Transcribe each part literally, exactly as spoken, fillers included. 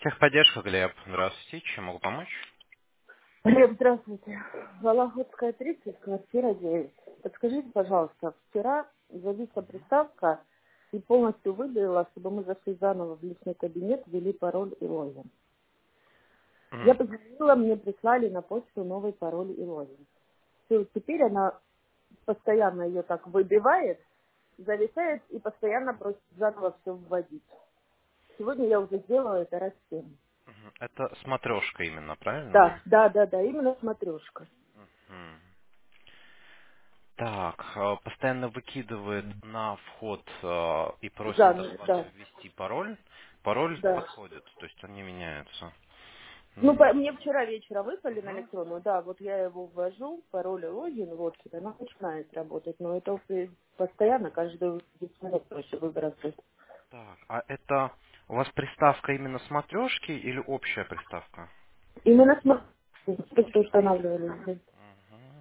Техподдержка, Глеб. Здравствуйте. Чем могу помочь? Глеб, здравствуйте. Вологодская, тридцать, квартира девять. Подскажите, пожалуйста, вчера зависла приставка и полностью выбила, чтобы мы зашли заново в личный кабинет, ввели пароль и логин. Я Мгм. позвонила, мне прислали на почту новый пароль и логин. Все, теперь она постоянно ее так выбивает, зависает и постоянно просит заново все вводить. Сегодня я уже сделала это раз семь. Мгм. Это смотрешка именно, правильно? Да, да, да, да, именно смотрешка. Мгм. Так, э, постоянно выкидывает на вход э, и просит Да, от вас да, ввести пароль. Пароль да. подходит, то есть он не меняется. Ну, М, по- мне вчера вечером выслали на мгм. электронную, да, вот я его ввожу, пароль и логин, вот, и она начинает работать, но это при- постоянно, каждую десять минут проще выбраться. Так, а это у вас приставка именно смотрешки или общая приставка? Именно смотрю, что устанавливали здесь. Мгм.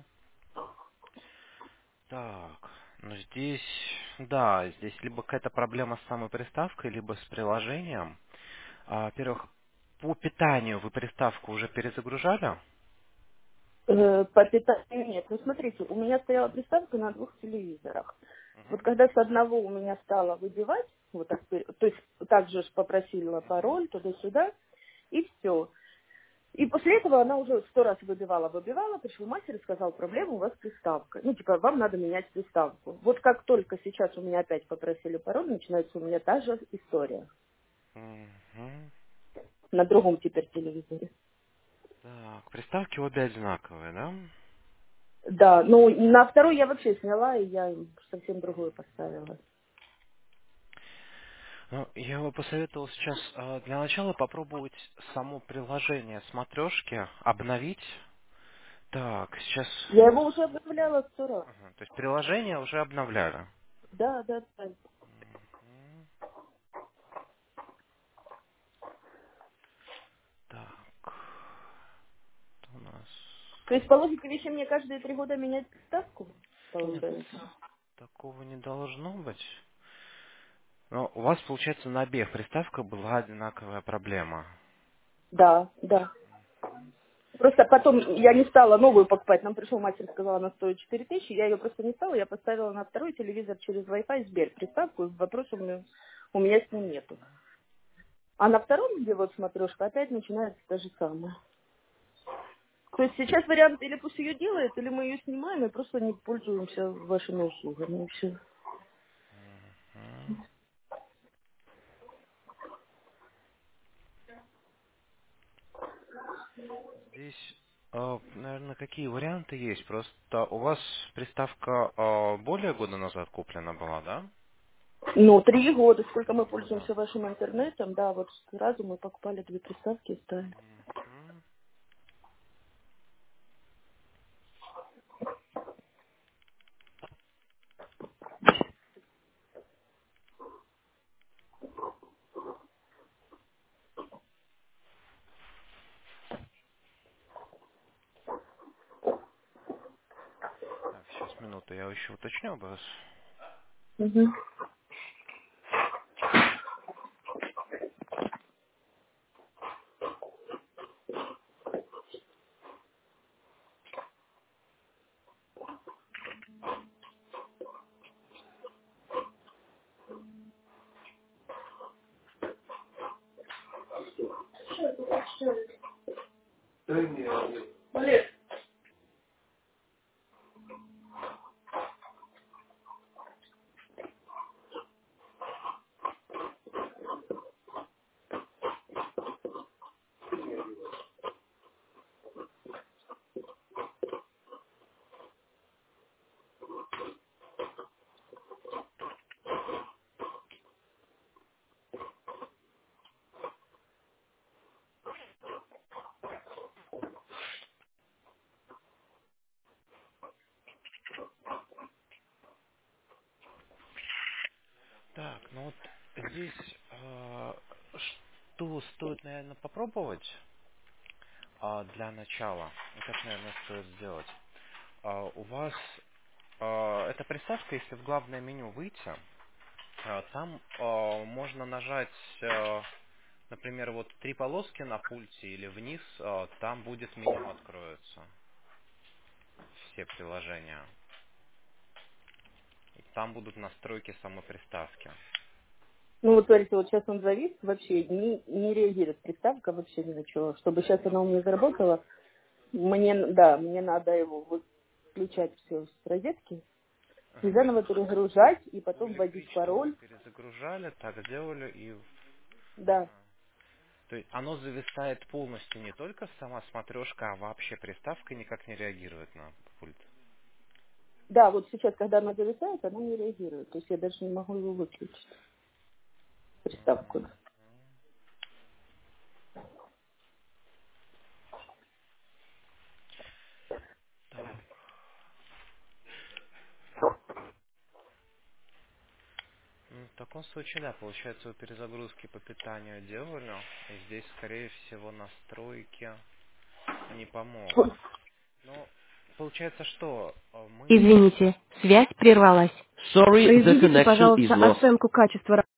Так, ну здесь, да, здесь либо какая-то проблема с самой приставкой, либо с приложением. А, Во-первых, по питанию вы приставку уже перезагружали? Э, по питанию нет. Ну, смотрите, у меня стояла приставка на двух телевизорах. Вот Мгм. когда с одного у меня стало выбивать, вот так, пер- то есть также ж попросила Мгм. пароль туда-сюда, и все. И после этого она уже сто раз выбивала, выбивала, пришел мастер и сказал, проблема у вас с приставкой. Ну, типа, вам надо менять приставку. Вот как только сейчас у меня опять попросили пароль, начинается у меня та же история. Мгм. На другом теперь телевизоре. Так, приставки обе одинаковые, да? Да, ну, на второй я вообще сняла, и я совсем другую поставила. Ну, я бы посоветовал сейчас а, для начала попробовать само приложение смотрешки обновить. Так, сейчас... Я его уже обновляла сто раз. Ага, то есть приложение уже обновляли. Да, да, да. Мгм. Так, это у нас... То есть, по логике вещей, мне каждые три года менять приставку, Нет, получается? такого не должно быть. Но у вас, получается, на обеих приставках была одинаковая проблема. Да, да. Просто потом я не стала новую покупать. Нам пришел мастер, сказала, она стоит четыре тысячи. Я ее просто не стала. Я поставила на второй телевизор через Wi-Fi Сбер приставку. И вопроса у меня, у меня с ним нету. А на втором, где вот смотрешка, опять начинается то же самое. То есть сейчас вариант, или пусть ее делает, или мы ее снимаем и просто не пользуемся вашими услугами. И все. Мгм. Здесь, наверное, какие варианты есть? Просто у вас приставка а, более года назад куплена была, да? Ну, три года, сколько мы Три года. пользуемся вашим интернетом, да, вот сразу мы покупали две приставки и ставили. Мгм. Так, сейчас минуту, я еще уточню вас. Мгм. Так, ну вот здесь э, что стоит, наверное, попробовать а, для начала? И как, наверное, стоит сделать? А, у вас а, эта приставка, если в главное меню выйти, а, там а, можно нажать Например, вот три полоски на пульте или вниз, а, там будет меню откроется. Все приложения. И там будут настройки самой приставки. Ну вот смотрите, вот сейчас он завис, вообще не, не реагирует приставка вообще ни на что. Чтобы сейчас она у меня заработала, мне, да, мне надо его вот включать все с розетки и Ага, то заново есть перегружать, и потом пулик вводить Twitch вы пароль. перезагружали, так сделали и... Да, Ага. То есть оно зависает полностью не только сама смотрешка, а вообще приставка никак не реагирует на пульт. да, вот сейчас, когда она зависает, она не реагирует. То есть я даже не могу его выключить, приставку. Мгм. Так. Ну, в таком случае, да, получается, вы перезагрузки по питанию делали, и здесь, скорее всего, настройки не помогут. Ну, получается, что э, мы... Извините, связь прервалась. Sorry, the Произведите, connection пожалуйста, is lost. Оценку качества